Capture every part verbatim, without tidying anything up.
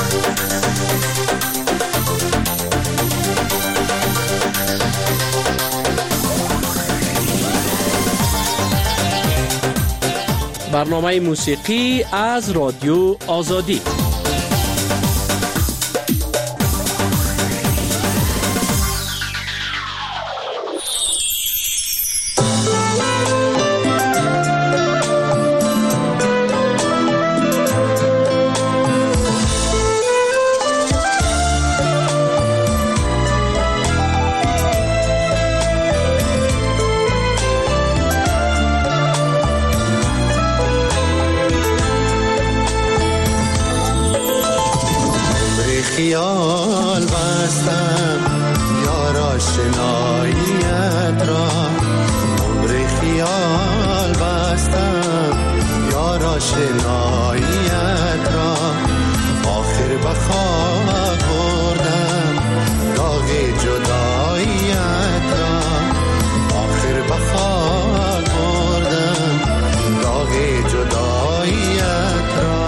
برنامه موسیقی از رادیو آزادی. خیال بستم یار آشناییت را، عمر خیال بستم یار آشناییت را، آخر به خاک بردم داغ جداییت را، آخر به خاک بردم داغ جداییت را.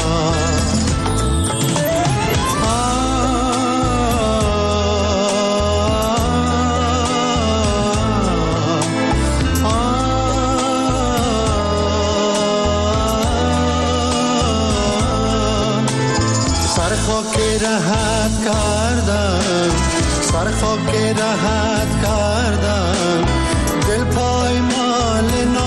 راحت کردم سر خاک راحت کردم دل پای مال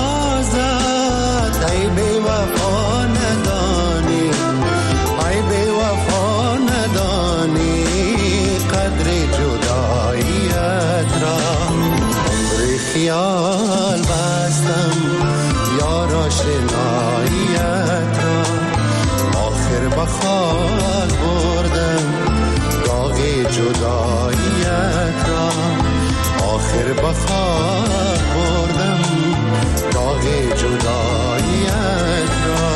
نازت، ای بی وفا ندانی ای بی وفا ندانی قدر جداییت را، عمر خیال بستم یار آشناییت را، آخر به خاک بردم داغ جداییت را، آخر به خاک بردم داغ جداییت را.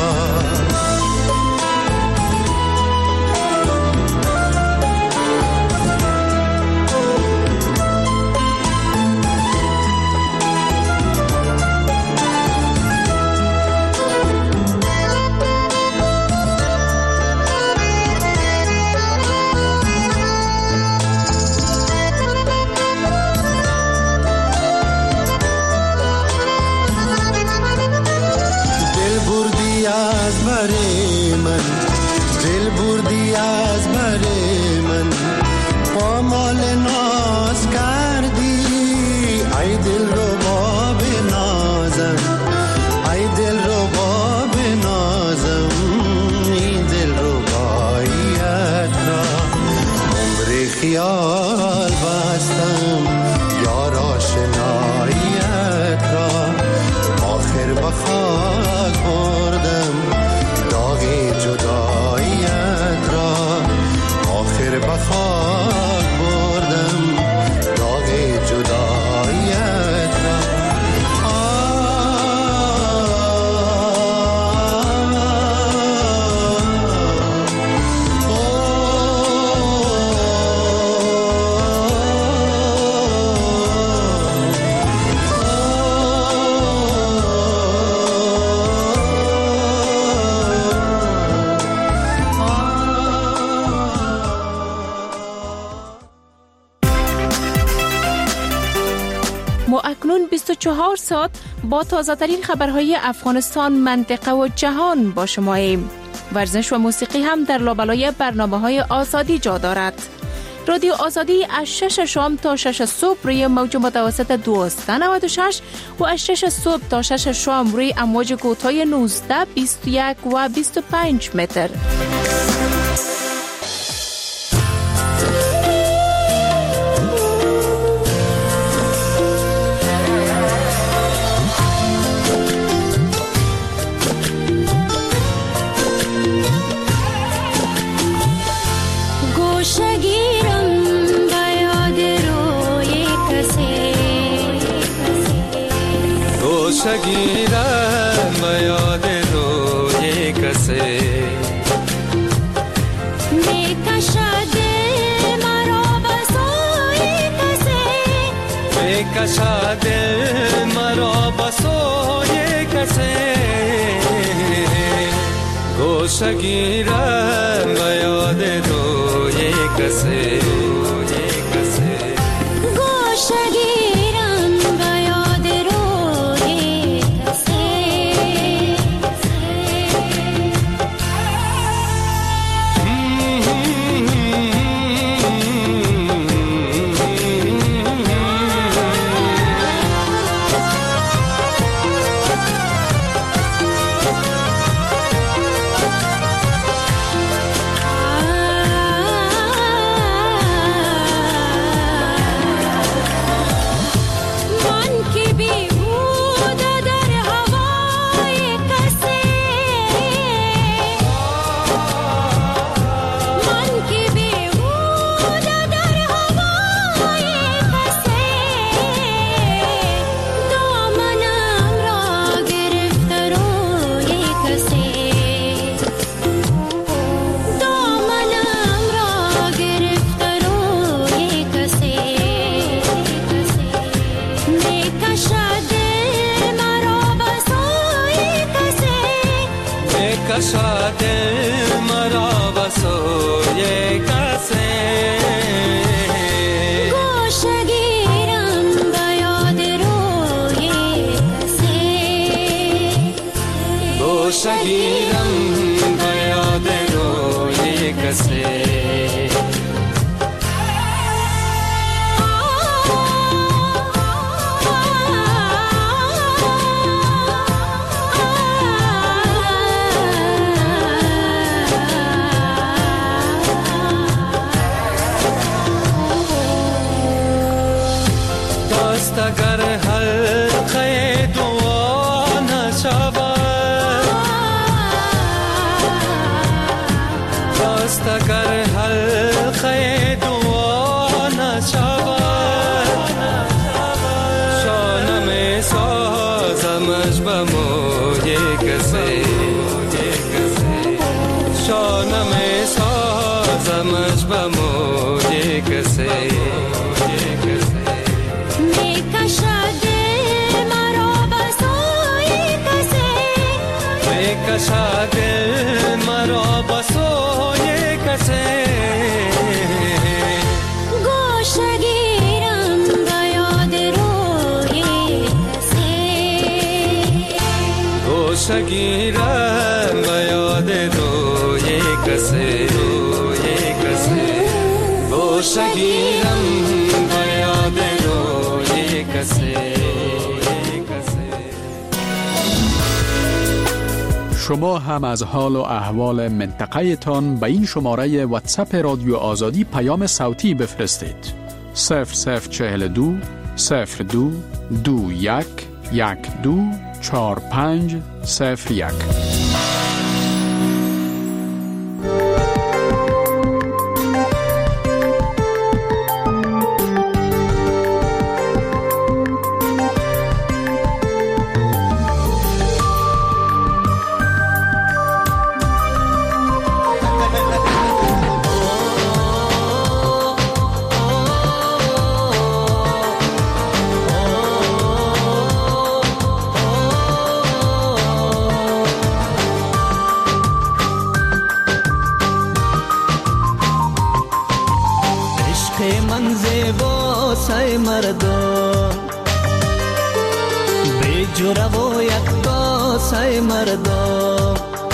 دل بردی از بر من پامال ناز کردی، ای دل رو با بنازم ای دل رو با بنازم این دل رو باییت را، عمر خیال بستم یار آشناییت را، آخر به خاک بردم داغ جداییت را، آخر به خاک بردم داغ جداییت را. ما اکنون بیست و چهار ساعت با تازه‌ترین خبرهای افغانستان، منطقه و جهان با شماییم. ورزش و موسیقی هم در لابلای برنامه‌های آزادی جا دارد. رادیو آزادی از شش شام تا شش صبح روی موج متوسط دویست و نود و شش و از شش صبح تا شش شام روی امواج کوتاه نوزده، بیست و یک و بیست و پنج متر. شگیرم یاد روی کسی میکشد مرا بسوی کسی میکشد مرا بسوی کسی گوشه گیرم یاد روی کسی گوشگیرم به یاد روی کسی کشاد مرا بسوی کسی گوشگیرم به یاد روی کسی گوشگیرم به یاد روی کسی اگر حلقه دعا نشود راست اگر حلقه دعا نشود شانه می سازمش به موی کسی شانه می سازمش به موی کسی کشاد مرا بسوی کسی گوشگیرم به یاد روی کسی گوشگیرم به یاد روی کسی روی کسی گوشگیرم به یاد روی کسی. شما هم از حال و احوال منطقه تان به این شماره واتساپ رادیو آزادی پیام صوتی بفرستید. صفر صفر چهل دو صفر دو دو یک یک دو چهار پنج صفر یک. من زیبا سای مردم بی جوره و یکتا سای مردم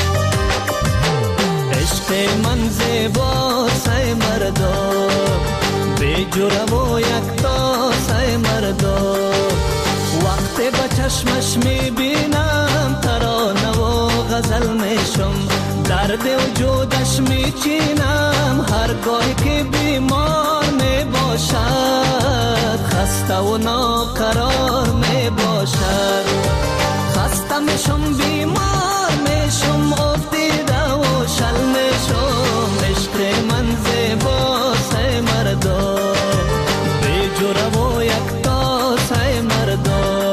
عشق من زیبا سای مردم بی جوره و یکتا سای مردم وقتی با چشمش میبینم ترانه و غزل میشم درد وجودش میچینم هرگاهی که بیمار می باشد خسته و ناقرار می باشد خسته میشم بیمار میشم افتیده و شل میشم عشق من زیبا سای مردم بی جوره و یکتا سای مردم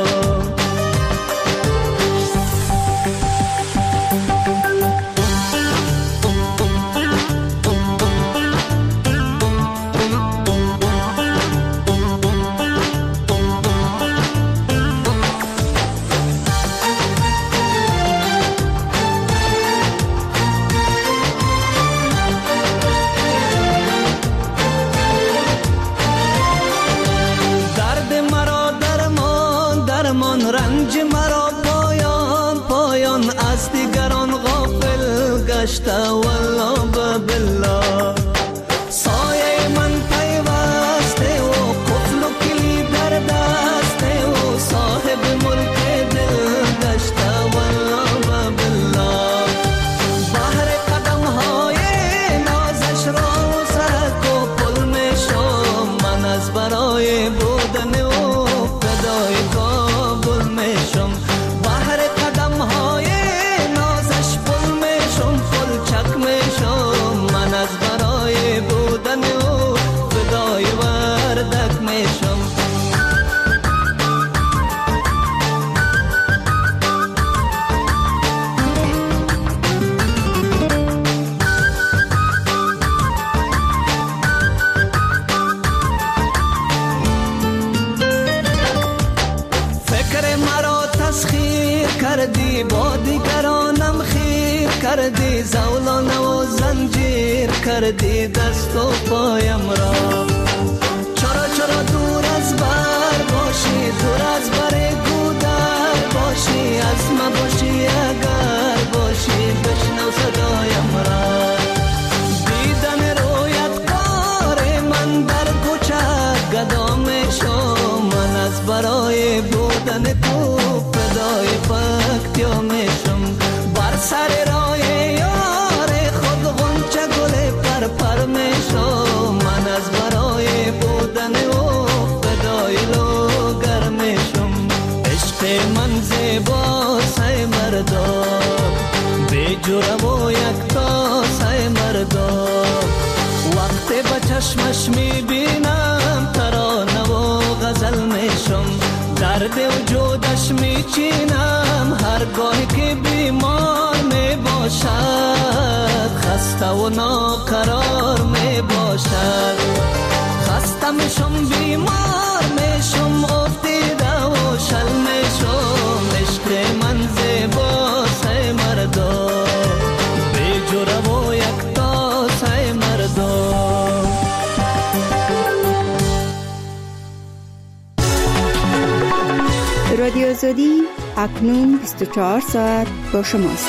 دشته والله بالله سایه من پیوسته و قفل و کلید در دسته و صاحب ملک دل دشته والله بالله بحر قدم های نازش را سرک و پل می شم من از برای بودن او فدای کابل می شم بحر قدم های نازش پل می شم پل چک می شم من از برای بودن او فدای وردک می شم فکر مرا تسخیر کردی با دیگرانم خیر کردی زولانه و زنجیر کردی دست و پایم را چرا چرا دور از بر باشی دور از بر گودر باشی از ما باشی اگر باشی بشنو صدایم را دیدن رویت کار من در کوچه گدا می شم من از برای بودن تو فدای پکتیا می شم بر سر راه یار خود غنچه گل پر پر می شم من از برای بودن او فدای لوگر می شم عشق من زیبا سای مردا بی جرم و یکتا سای مردا وقتی به چشمش می بینم ترانه و غزل می شم درد وجودش می چینم هرگاه که بیمار می باشد خسته و ناقرار می باشد خسته می شم بیمار می شم افتیده و شل می شم عشق من زیبا سای مردا بی جرم و یکتا سای مردا رادیو آزادی اکنون بیست و چهار ساعت با شماست.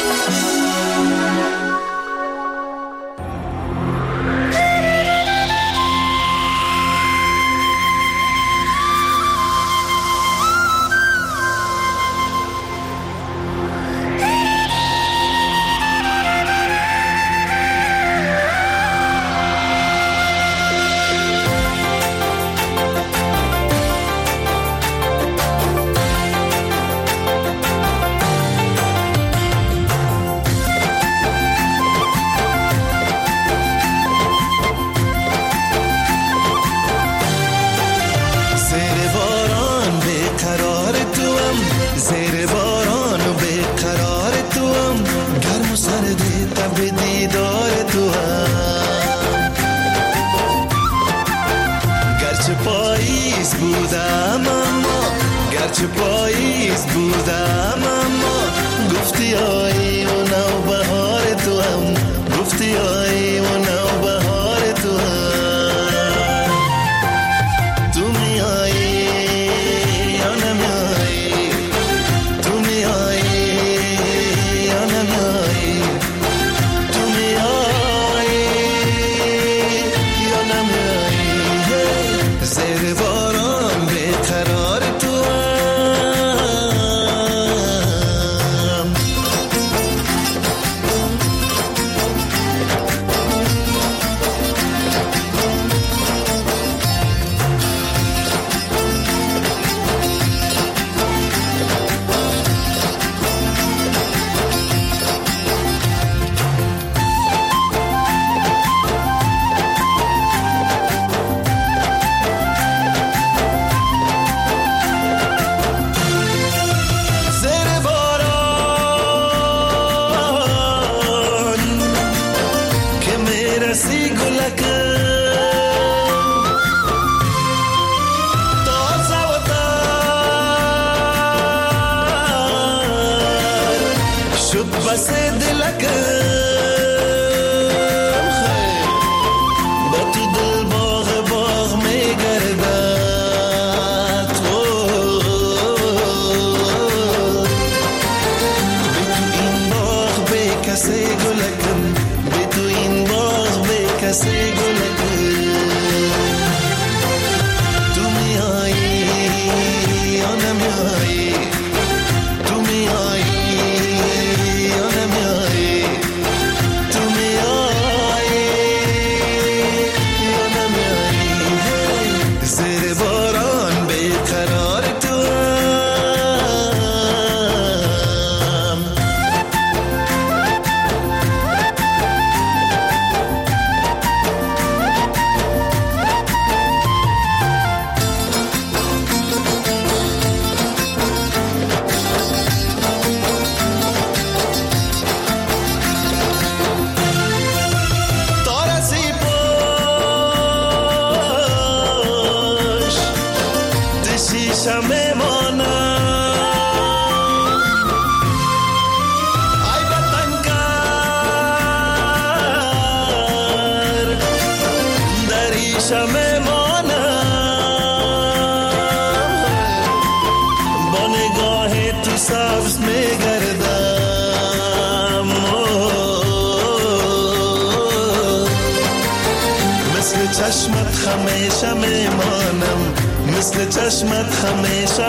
گرچه پاییز بودم اما گفتی آیی و نو بهار تو هم گفتی آیی و نو بهار تو هم تو می آیی یا نمی آیی تو می آیی یا نمی آیی تو می آیی یا نمی آیی زیر باران بیقرار تو بس دلکم خیر با تو دل باغ باغ میگردد بی تو این باغ بی کسی گلکم همیشه میمانم. ای وطنگر در ریشه میمانم، با نگاه تو سبز میگردم، مثل چشمت همیشه میمانم، مثل چشمت همیشه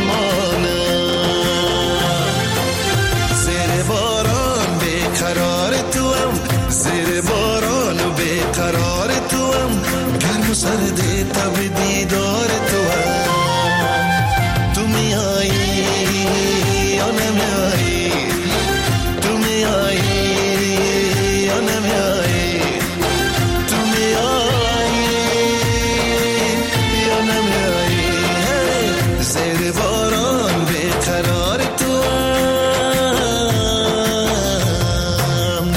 میمانم. زیر باران بیقرار تو هم، زیر باران و بیقرار تو هم، گرم و سردی تب دیدار تو هم. تو میایی یا نمیایی، تو میایی یا نمیایی، تو میایی یا نمیایی، زیر باران بیقرار تو هم.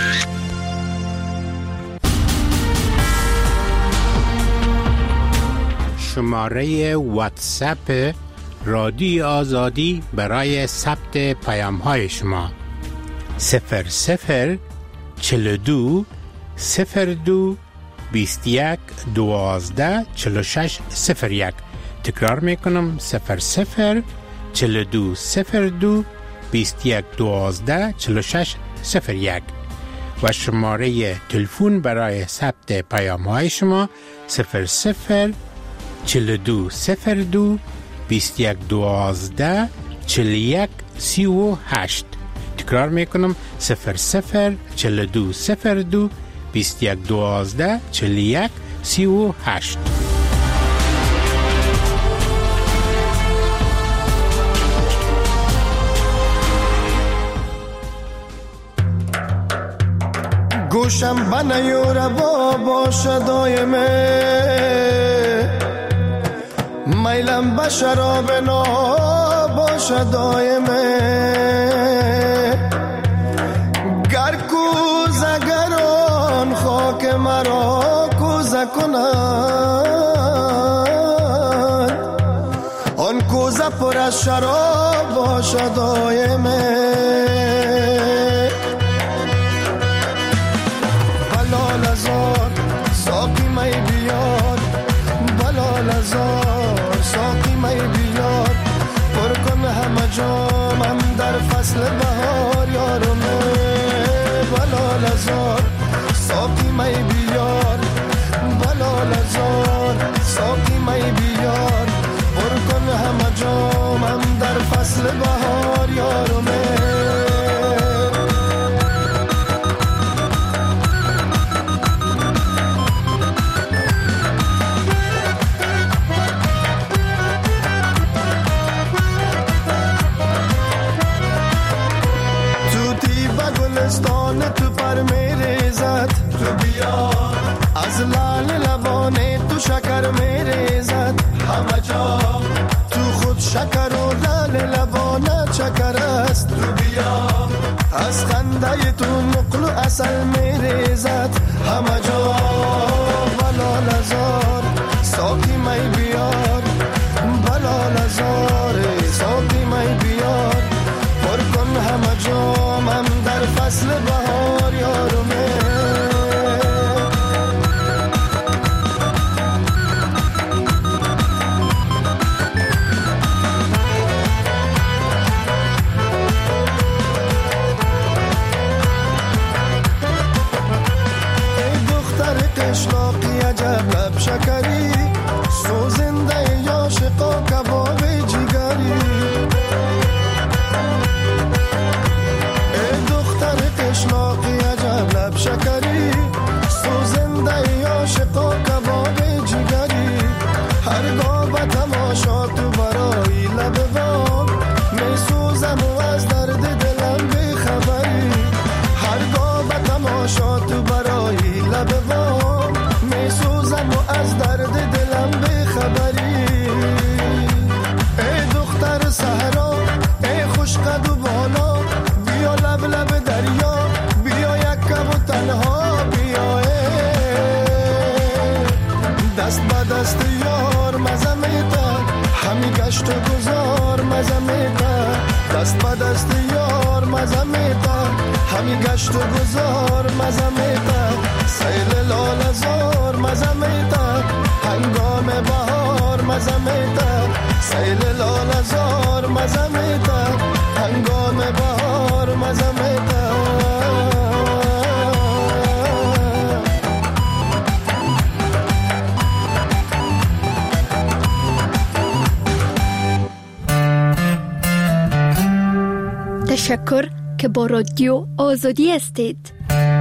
شماره واتساپ رادیو آزادی برای ثبت پیام های شما صفر صفر چل دو صفر دو بیست یک دوازده چل شش صفر یک. تکرار میکنم صفر صفر چل دو صفر دو بیست یک دوازده چل شش صفر یک و شماره تلفن برای ثبت پیام های شما صفر صفر چل دو صفر دو بیست یک دوازده چل یک سی و هشت. تکرار میکنم صفر صفر چل دو صفر دو بیست یک دوازده چل یک سی و هشت. گوشم بنیور با باشه دایمه، میلم به شراب نا باشه دایمه، گر کوزه گران خاک مرا کوزه کنند، آن کوزه پر از شراب باشه دایمه. بلال ازار ساقی می بیار، بلال ازار ساقی می بیار، پر کن همه جامم در فصل بهار یارمه. بلال ازار ساقی می بیار، بلال ازار ساقی می بیار، پر کن همه جامم در فصل بهار یارمه. تو پر میریزد، تو بیا از لال لبانه تو شکر میریزد، همه جا تو خود شکر و لال لبانه چکر است، تو بیا از خنده تو نقل و اصل میریزد، همه جا. بلال ازار ساقی می بیار، بلال ازار ساقی می بیار، پر کن همه جامم در فصل بهار یارمه. ای دختر قشلاقی عجب لب شکری، سوزنده یا شقا کباب جگری، قشلاقی عجب لب شکری، سوزنده یا شقا کباب جگری، هرگاه به تماشا تو برای لب وام می سوزم و از درد دلم بی خبری، هرگاه به تماشا تو برای لب وام می سوزم و از درد دلم بی خبری. ای دختر صحرا ای خوش قد و بالا، بیا لب لب دریا، بیا یک کم و تنها بیا، دست به دست یار مزه میتن، همی گشت گذار مزه میده دست به دست یار مزه میده همی گشت و گذار مزه میده سیل لاله زار مزه میده هنگام بهار مزه میده سیل لاله زار مزه میده هنگام بهار مزه میده تشکر که با رادیو آزادی هستید.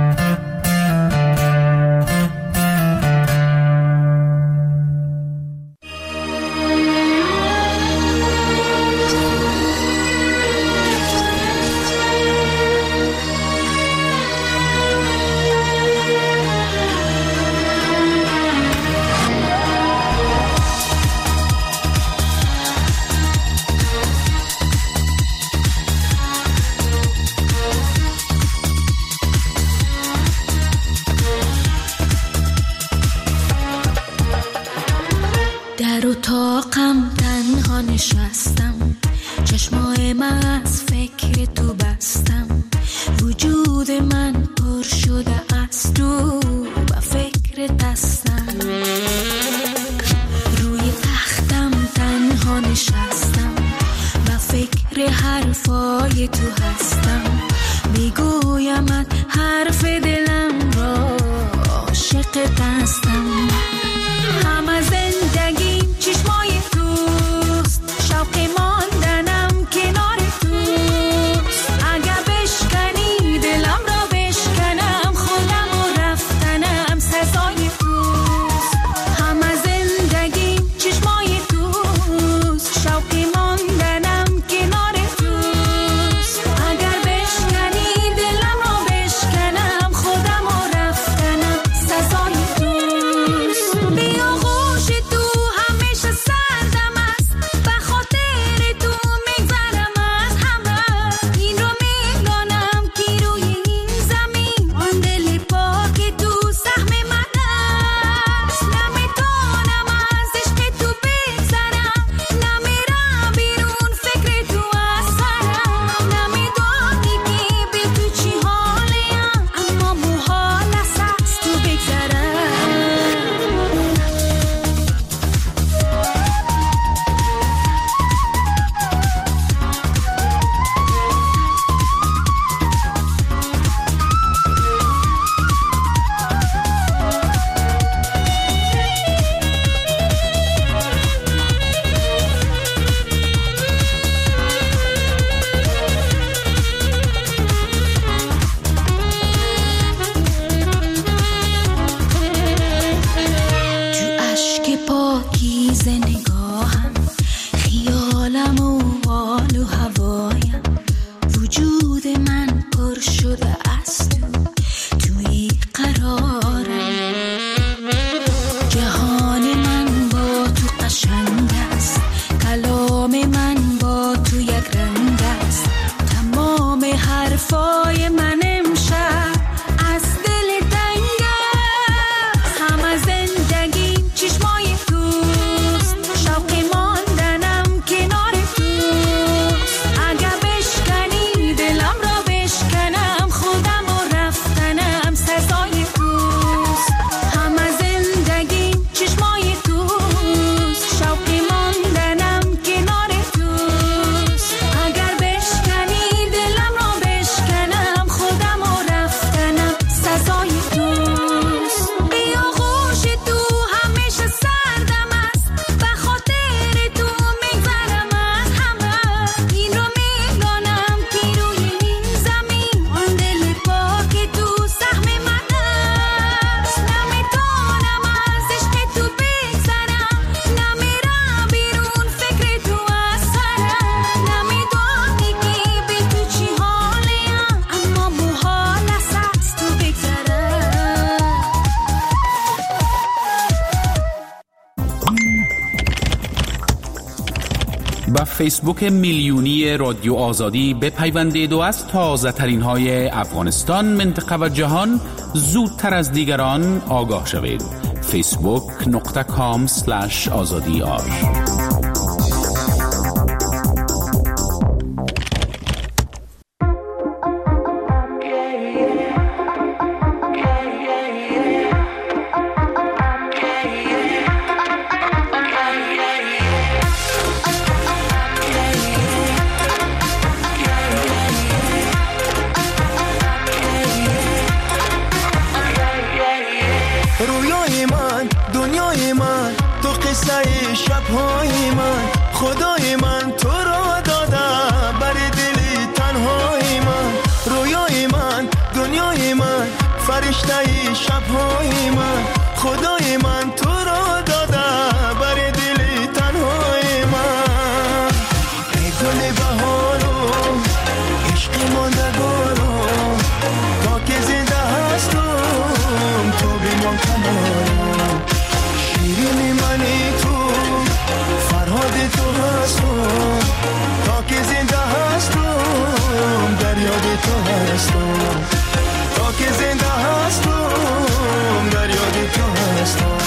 در اتاقم تنها نشستم چشمای من از فکر تو بستم وجود من پر شده از تو و فکر دستم روی تختم تنها نشستم و فکر حرفای تو هستم میگویم حرف دلم را عاشق دستم همه زندگیم چشمای توست شوق ماندنم کنار توست اگر بشکنی دلم را بشکنم خودم و رفتنم سزای توست همه زندگیم چشمای توست شوق ماندنم کنار توست اگر بشکنی دلم را بشکنم خودم و رفتنم سزای توست بیا غوش تو همیشه سردم است به خاطر تو میگذرم از همه این رو میدانم که روی این زمین آن دل پاک تو سهم من است نمیتونم از عشق تو بگذرم نمیرم بیرون فکر تو از سرم نمیدانی که به تو چی حالیم اما محال است از تو بگذرم تو اشک پاکیز نگاهم خیالم و حال و هوایم وجود من پر شده از تو توی قرارم جهان من با تو قشنگ است کلام من با تو یک رنگ است تمام حرفای من امشب از دل تنگ است همه زندگیم چشمای توست شوق ماندنم کنار توست اگر بشکنی دلم را بشکنم خودم و رفتنم سزای توست همه زندگیم چشمای توست شوق ماندنم کنار توست اگر بشکنی دلم را بشکنم خودم و رفتنم سزای توست بیا غوش تو همیشه سردم است به خاطر تو میگذرم از همه این رو میدانم که روی این زمین آن دل پاک تو سهم من است نمیتونم از عشق تو بگذرم نمیرم بیرون فکر تو از سرم نمیدانی که به تو چی حالیم اما محال است از تو بگذرم با فیسبوک میلیونی رادیو آزادی بپیوندید و از تازه ترین های افغانستان منطقه و جهان زودتر از دیگران آگاه شوید. فیسبوک نقطه کام سلش آزادی آر رویای من دنیای من تو قصه شبهای من خدای من تو را داده بر دل تنهای من رویای من دنیای من فرشته شبهای من خدای من تو را داده بر دل تنهای من ای گل بهارم عشق ماندگارم تا که زنده هستم تو بمان کنارم شیرین منی تو فرهاد تو هستم تا که زنده هستم در یاد تو هستم تا که زنده هستم در یاد تو هستم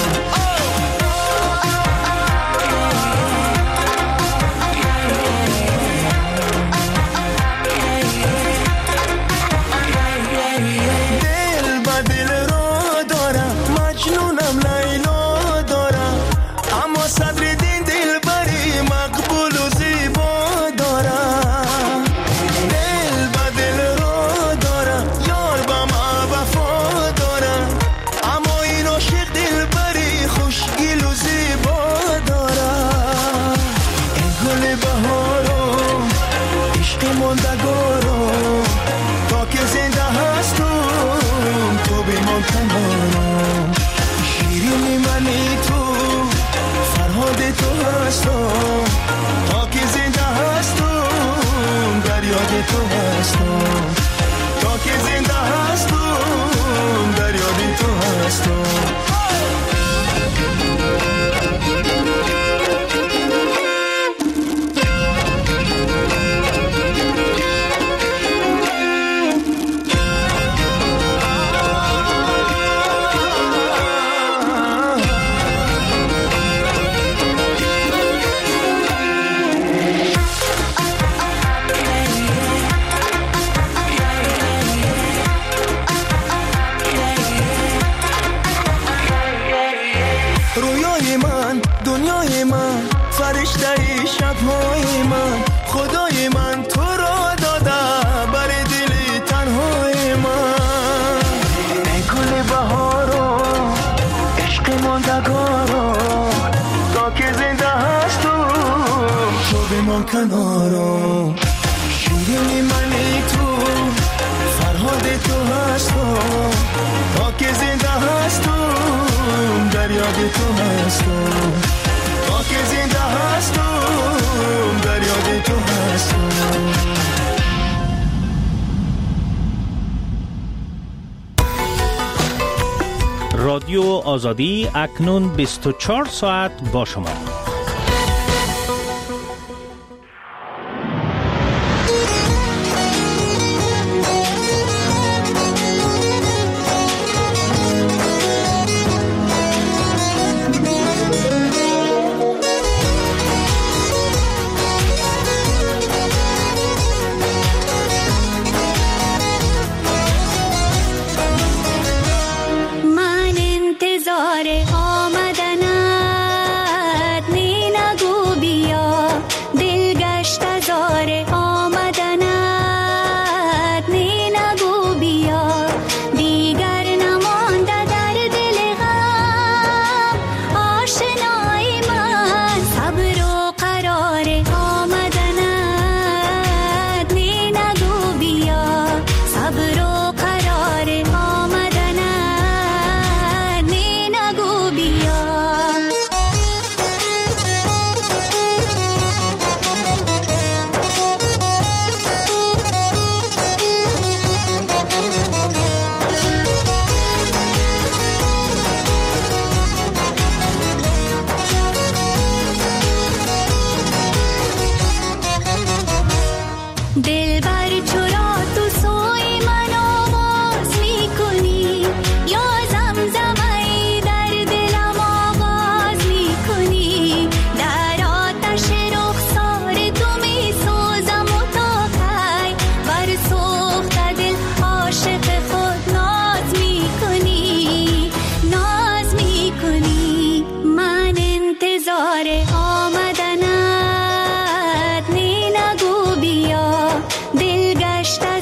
کنارم شیرین منی تو فرهاد تو هستم تا که زنده هستم در یاد تو هستم تا که زنده هستم در یاد تو هستم رادیو آزادی اکنون بیست و چهار ساعت با شما.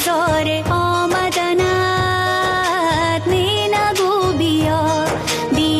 آمدنت نی نگو بیا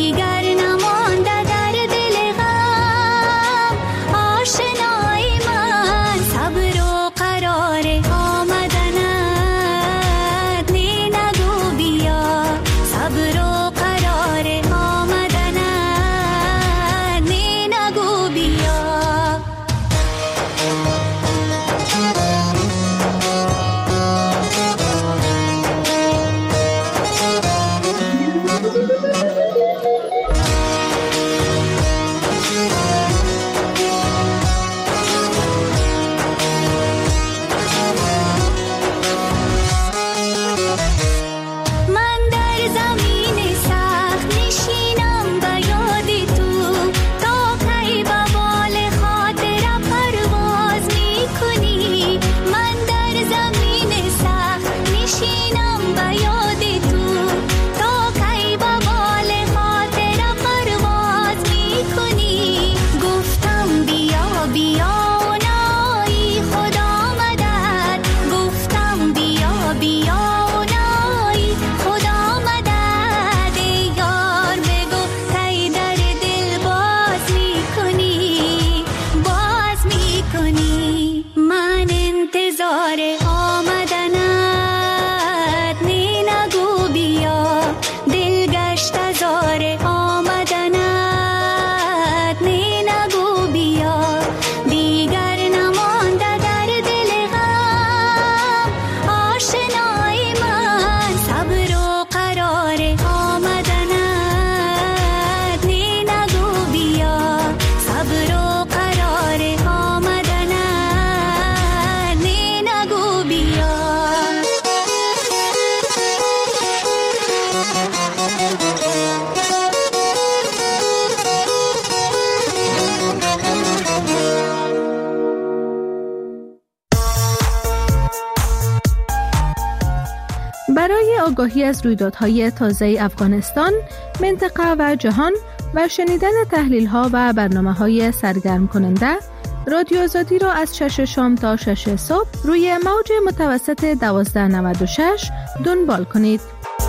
آگاهی از رویدادهای تازه افغانستان، منطقه و جهان و شنیدن تحلیل‌ها و برنامه‌های سرگرم کننده، رادیو آزادی را از شش شام تا شش صبح روی موج متوسط دوازده نود و شش دنبال کنید.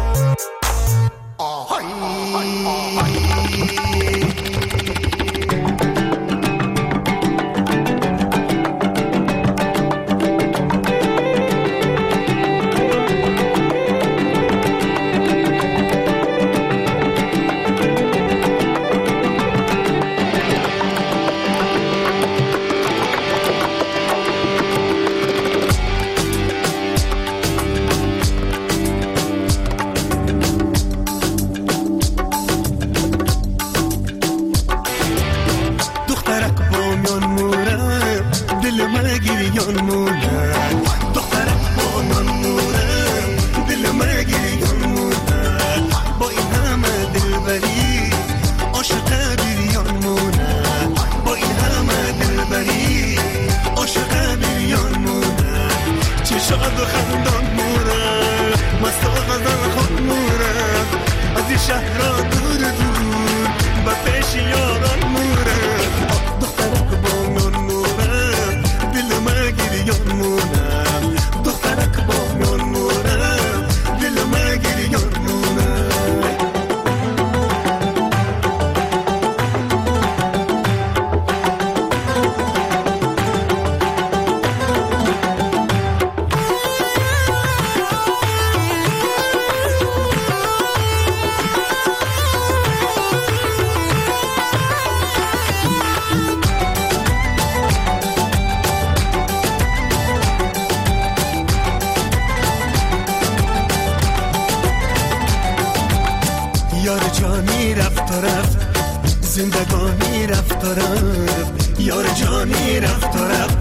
زندگانی رفت و رفت، یار جانی رفت و رفت،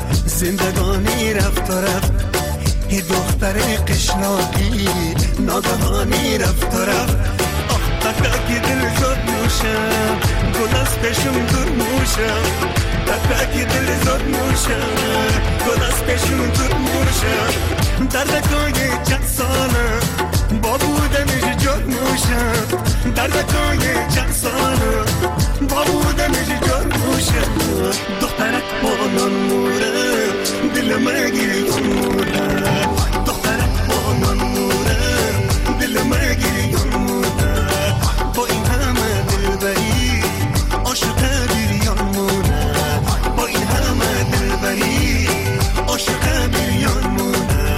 زندگانی رفت و رفت، ای دختر قشلاقی ناگهانی رفت و رفت. آخ تکاکی دل زد نوشم، گل از پشم دور موشم، تکاکی دل زد نوشم، گل از پشم دور موشم. دردکای چند ساله با بودنش جد موشم، دردکای چند ساله با بودنش جد موشم. دخترک با نان موره دل مگیری موره، دخترک با نان موره دل مگیری موره. با این همه دلبری عاشق بیریان موره، با این همه دلبری عاشق بیریان موره.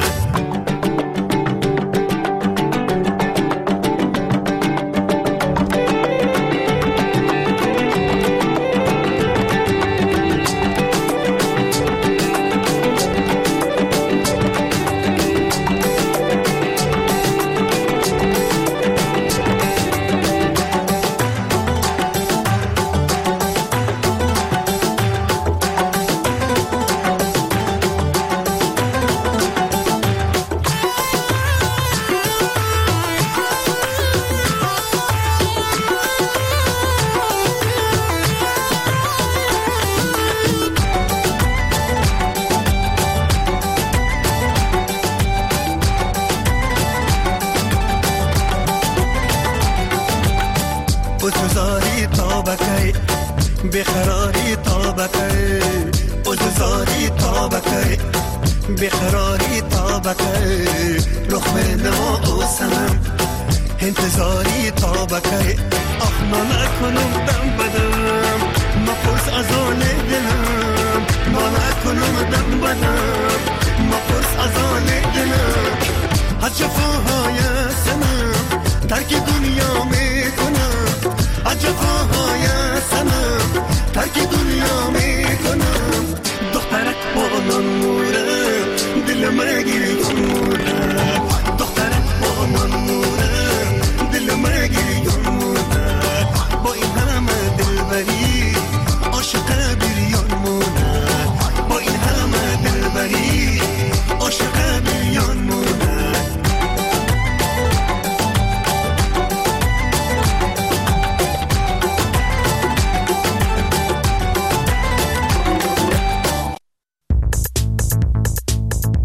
اززاری تابکی بخراری تابکی، اززاری تابکی بخراری تابکی. رخ نما و سنم انتظاری تابکی. آخ ما نکنم دم بدم مپرس از آن دلم، ما نکنم دم بدم مپرس از آن دلم. از جفاهای سنم ترک دنیا میکنم، از جفاهای سنم ترک دنیا میکنم. دخترک با نان موره دل مگیری موره، دخترک با نان موره دل مگیری موره. با این همه دلبری عاشق بیریان موره، با این همه دلبری عاشق بیریان موره.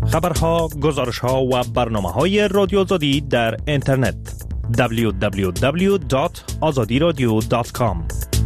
خبرها، گزارشها و برنامه‌های رادیو آزادی در اینترنت دبلیو دبلیو دبلیو دات آزادی رادیو دات کام.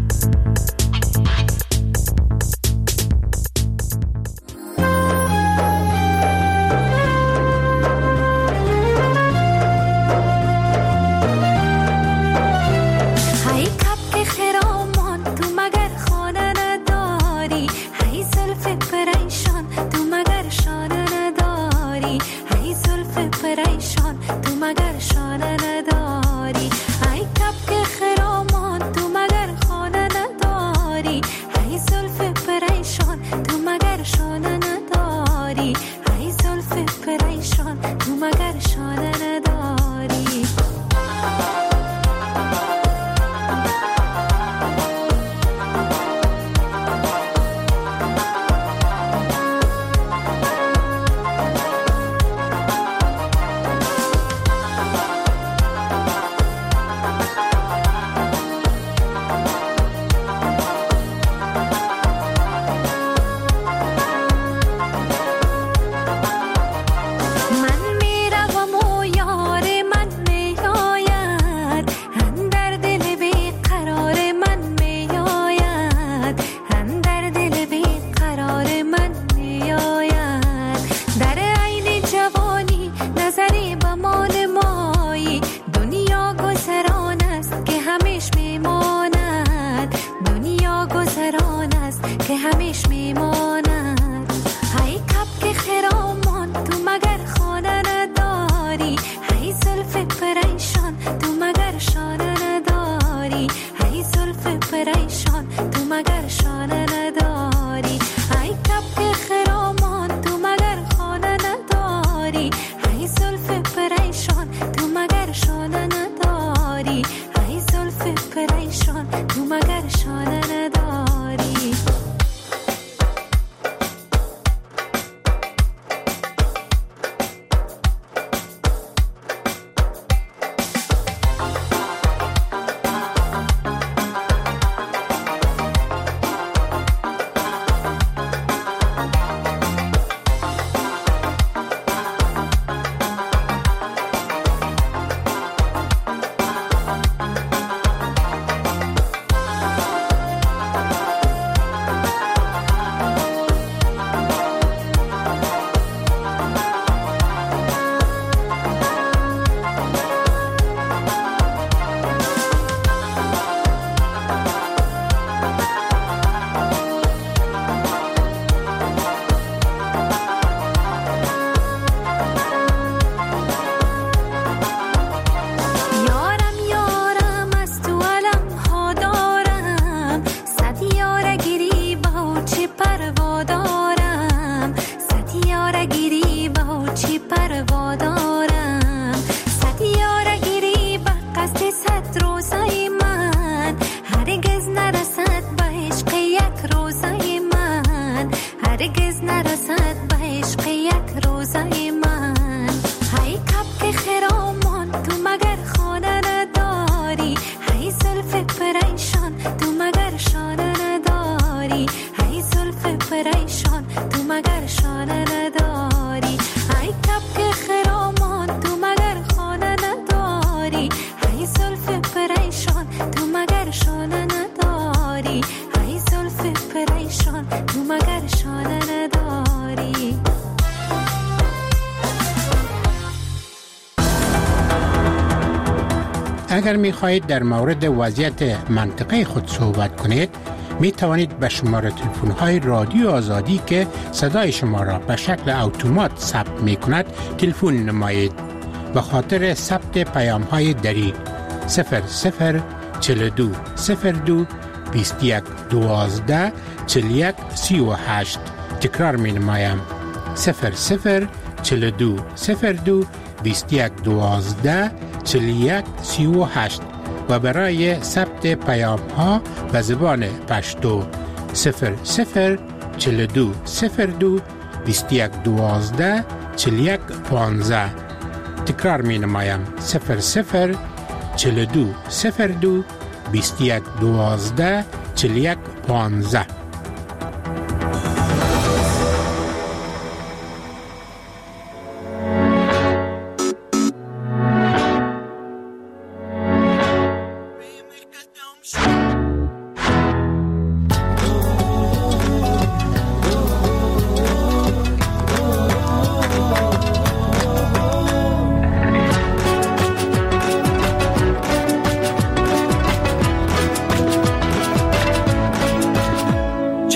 اگر می خواهید در مورد وضعیت منطقه خود صحبت کنید، می توانید به شماره تلفن های رادیو آزادی که صدای شما را به شکل اتومات ثبت می کند تلفن نمایید. به خاطر ثبت پیام های دری صفر صفر چهل و دو صفر دو بیست و یک دوازده چهل و یک سی و هشت. تکرار می نمایم صفر صفر چهل و دو صفر دو بیست و یک دوازده چهل و یک سی و هشت و برای ثبت پیام ها به زبان پشتو صفر صفر چهل و دو صفر دو بیست و یک دوازده چهل و یک پانزده. تکرار می نمایم صفر صفر چهل و دو صفر دو بیست و یک دوازده چهل و یک پانزده.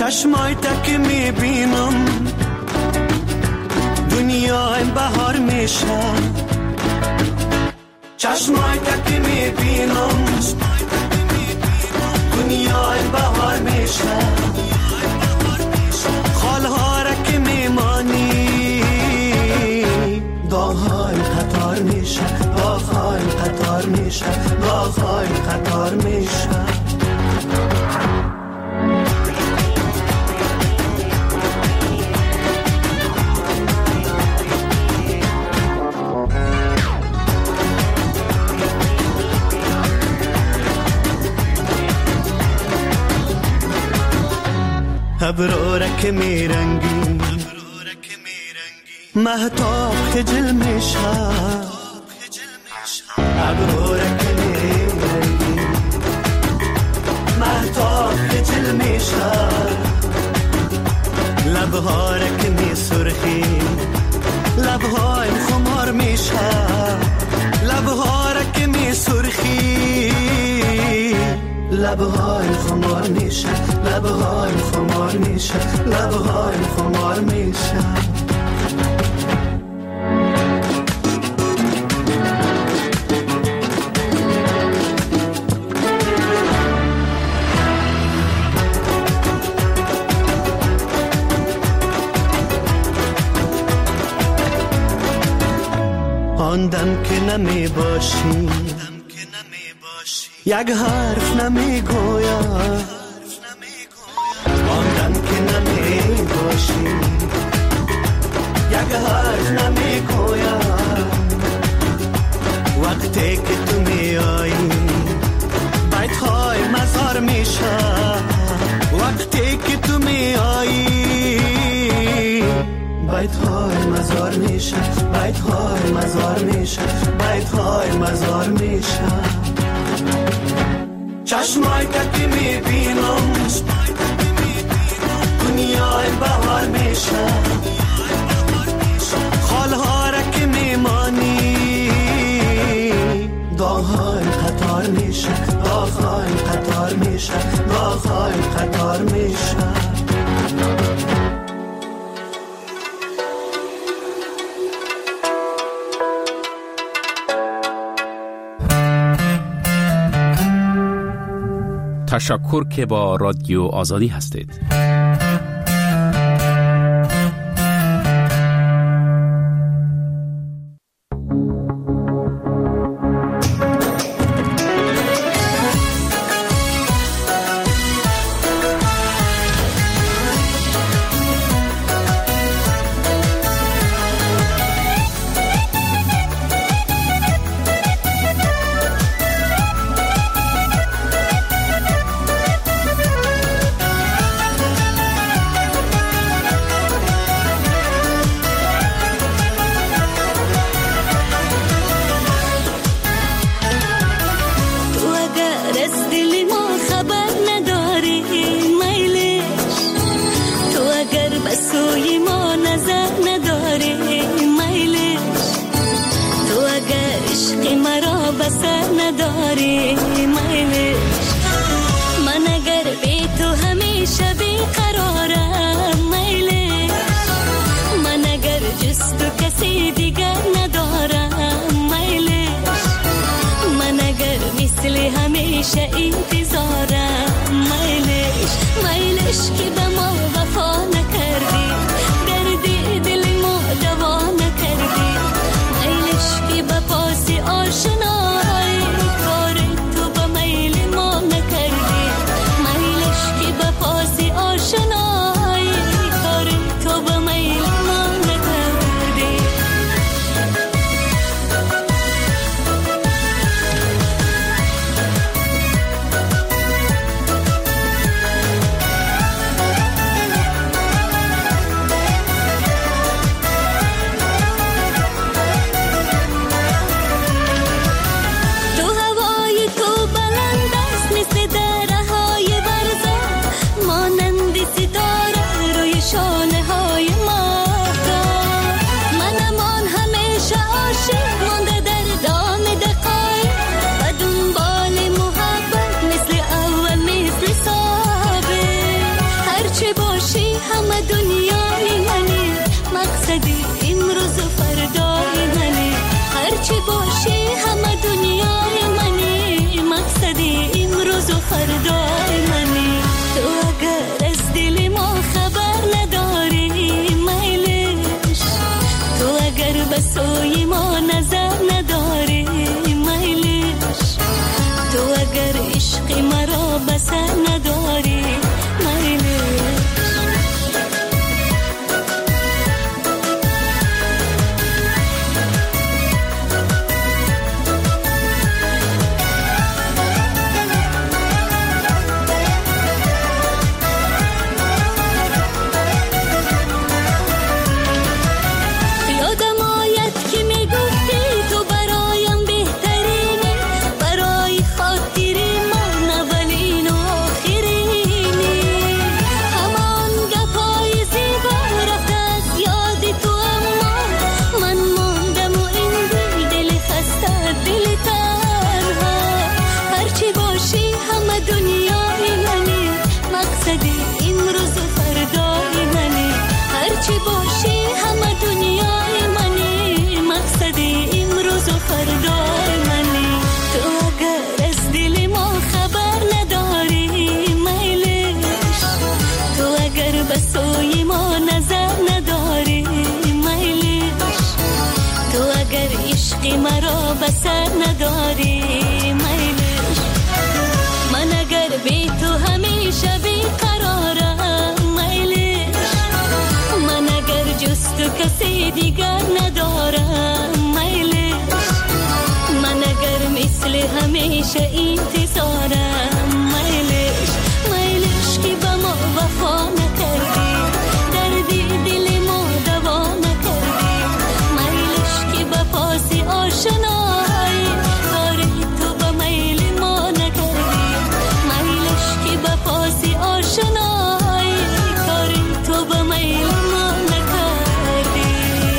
چشمای تک میبینم دنیا این بهار میشه چشمای تک میبینم دنیا این بهار میشه خالها را که میمانی داغهای قطار میشه داغهای قطار میشه داغهای قطار میشه ابرارک میرنگی مهتاب خجل میشه ابرارک میرنگی مهتاب خجل میشه لبهارک می سرخی لبهای خمار میشه لبهارک می سرخی لبهای خمار میشه لبهای خمار میشه لبهای خمار میشه آن دم که نمی باشی یک حرف نمی گویم آن دم که نمی باشی یک حرف نمی گویم وقتی که تو می آیی بیت های مزار میشه وقتی که تو می آیی بیت های مزار میشه بیت های مزار میشه بیت های مزار میشه چشمای تکی میبینم دنیا این بهار میشه خالها را که میمانی داغهای قطار میشه داغهای قطار میشه داغهای قطار میشه تشکر که با رادیو آزادی هستید. فردای منی. تو اگر از دل ما خبر نداری میلش، تو اگر به سوی ما نظر نداری میلش، تو اگر عشق مرا بسر نداری میلش. مرا بسر نداری میلش، من اگر بی تو همیشه بی قرارم میلش، من اگر جز تو کسی دیگر ندارم میلش، من اگر مثل همیشه انتظارم میلش. میلش که به ما وفا نکردی، دردی دل ما دوا نکردی، میلش که به پاس آشنایی کاری تو به میل ما نکردی، میلش که به پاس آشنایی کاری تو به میل ما نکردی.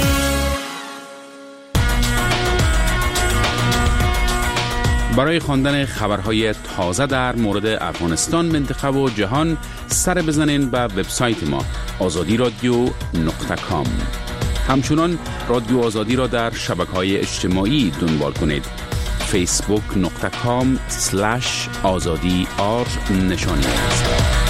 برای خواندن خبرهای تازه در مورد افغانستان، منطقه و جهان سر بزنین به وبسایت ما آزادی رادیو نقطه کام. همچنان رادیو آزادی را در شبکه‌های اجتماعی دنبال کنید. فیسبوک نقطه کام سلش آزادی آر نشانی است.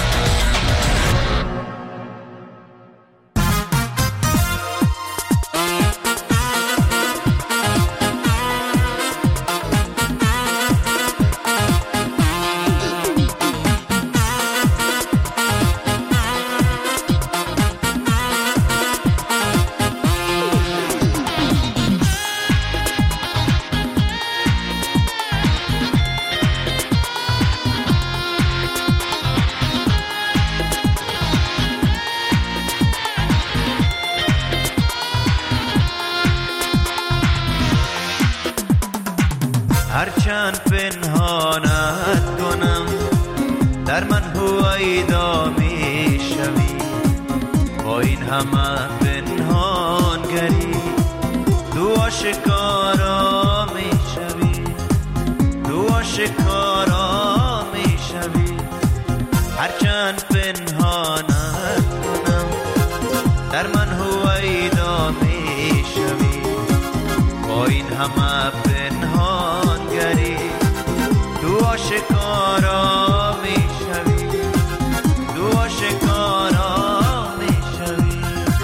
هرچند پنهانت کنم در من هویدا می شوی، با این همه پنهانگری تو آشکارا می شوی، تو آشکارا می شوی. هرچند پنهانت کنم در من هویدا می شوی، با این همه پنهانگری تو آشکارا می شوی، تو آشکارا می شوی.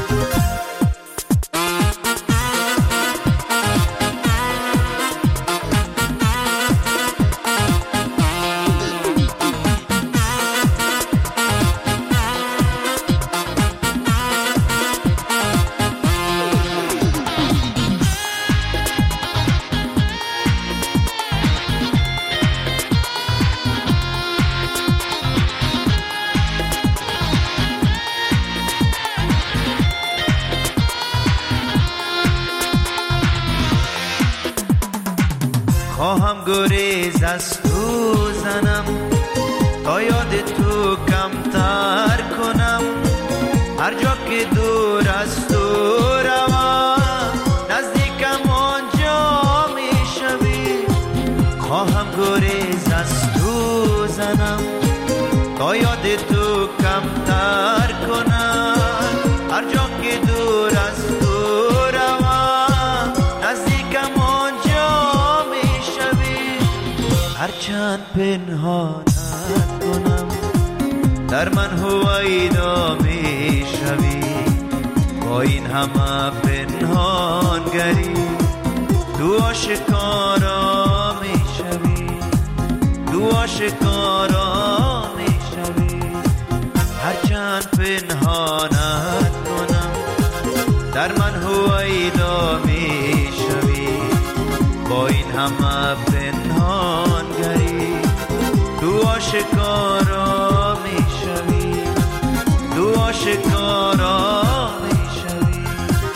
خواهم گریز از تو زنم تا یاد تو کمتر کنم، هر جا که دور از تو روم نزدیکم آنجا می شوی. خواهم گریز از تو زنم تا یاد تو کمتر کنم، هر جا که دور از تو روم نزدیکم آنجا می شوی. هرچند پنهانت در من هویدا می شوی، با این همه پنهانگری تو آشکارا می شوی، تو آشکارا می شوی. هرچند پنهانت کنم در من هویدا می شوی، با این همه پنهانگری تو آشکارا می شوی، تو آشکارا می شوی.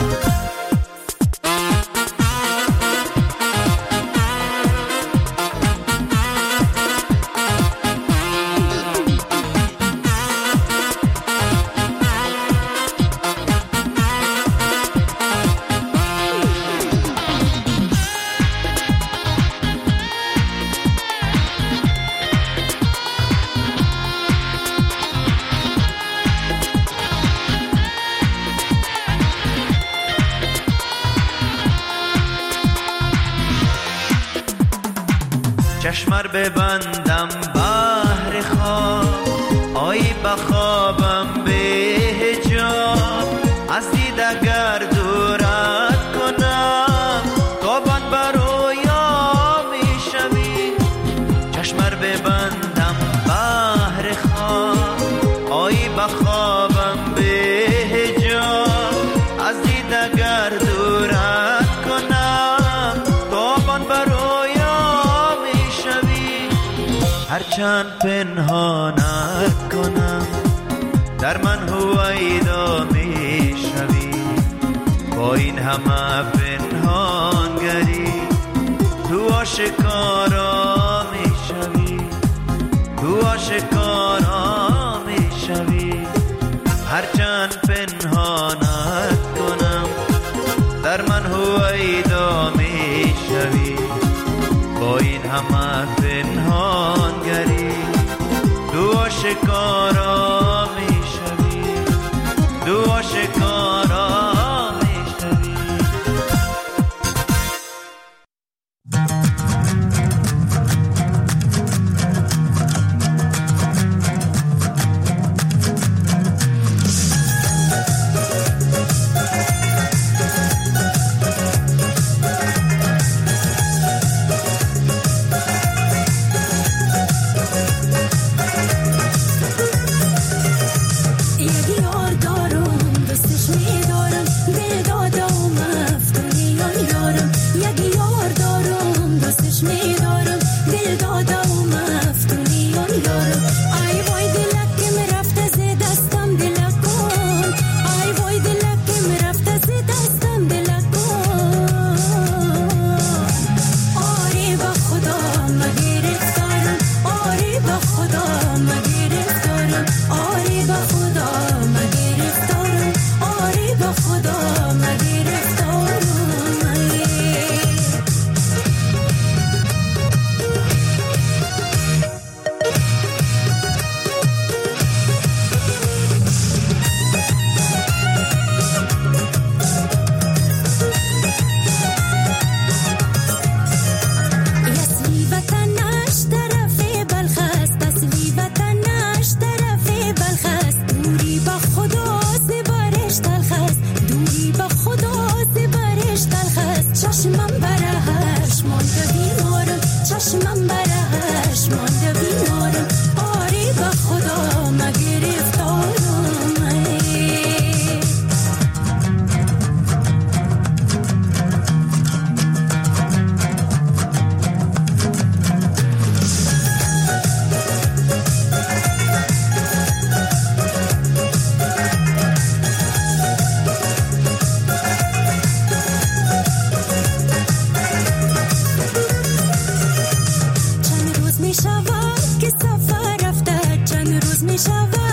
چشمر ببندم بحر خواب، آیی بخوابم به حجاب، از دید اگر دورت کنم تابان برویا می شوی. چشمر ببندم بحر خواب، آیی بخوابم به حجاب، از دید اگر دورت کنم تابان برویا. هرچند پنهانت کنم در من هویدا می شوی، با این همه پنهانگری تو آشکارا می شوی، تو آشکارا می شوی. هرچند پنهانت کنم در من هویدا می شوی، با این همه پنهانگری تو آشکارا می شوی، تو آشکارا می شوی. می شود که سفر رفته، چند روز می شود